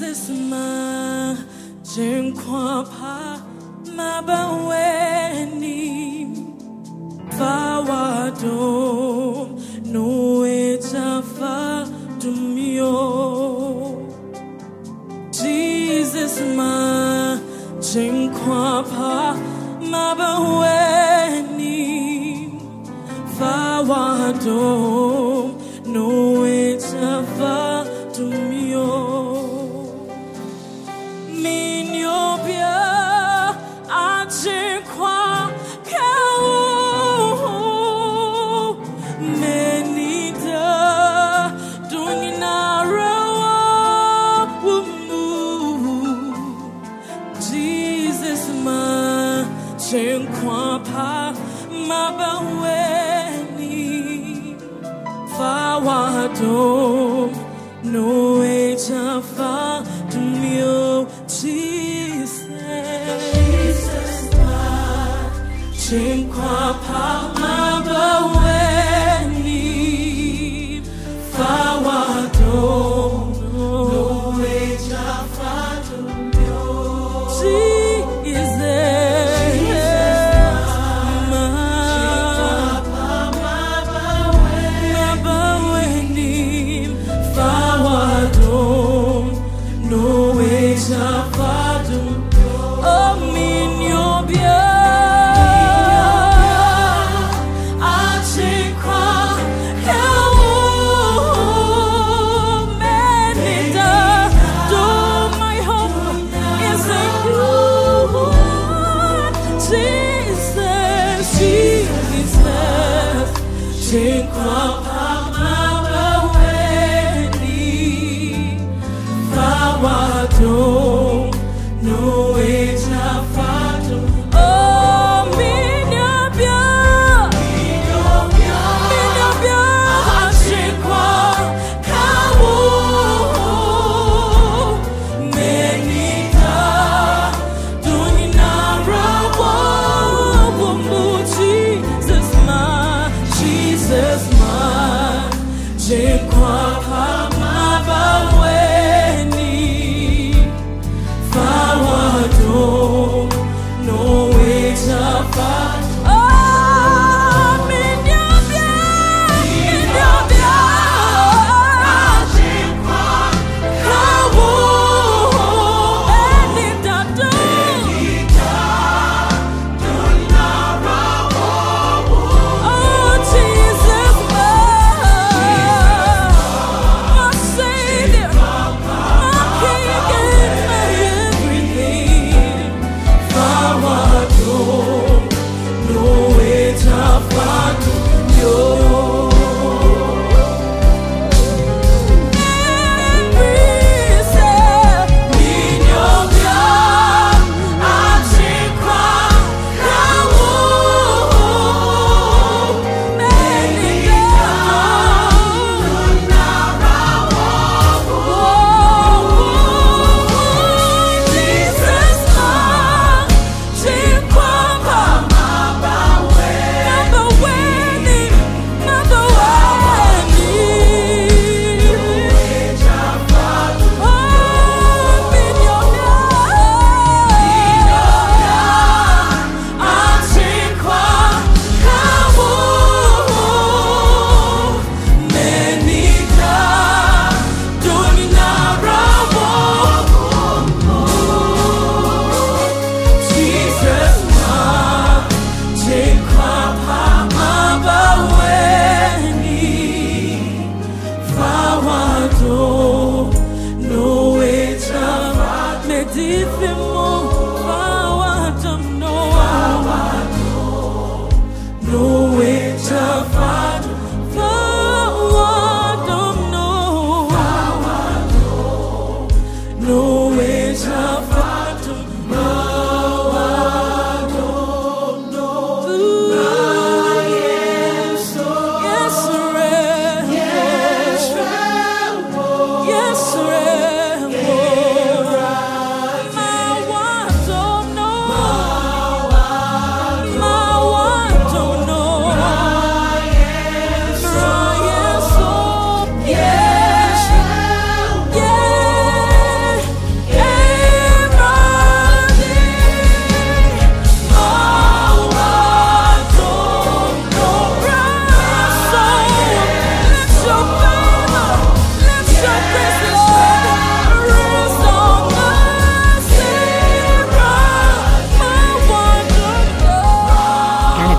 Jesus ma jinkwa pa mabaweni fawado no ejafa dumio. Jesus ma jinkwa pa mabaweni fawado no ejafa dumio. Minyobia ajinkwa kau menida dunginara wumu. Jesus ma jinkwa pa mabaweni fawado no ejafa dumio. Jesus ma jinkwa pa mabaweni fawado no ejafa dumio. Jesus ma jinkwa pa mabaweni fawado no ejafa dumio. Oh minyobia ajinkwa kau menida do my hope is in you. Jesus, Jesus, jinkwa pa mabaweni fawado no ejafa dumio. Oh minyobia ajinkwa kau menida dunginara wumu. Jesus ma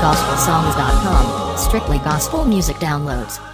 StrictlyGospelSongs.com. Strictly Gospel Music downloads.